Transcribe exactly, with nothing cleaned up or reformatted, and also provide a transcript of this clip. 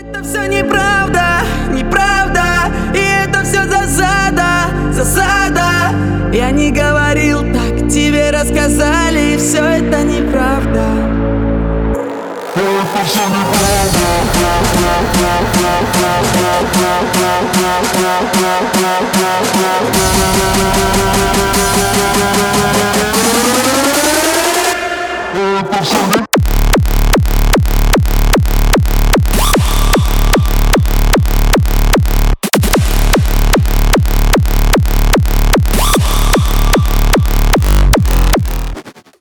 Это все неправда, неправда, и это все засада, засада. Я не говорил так, тебе рассказали, и все это неправда. Это все неправда.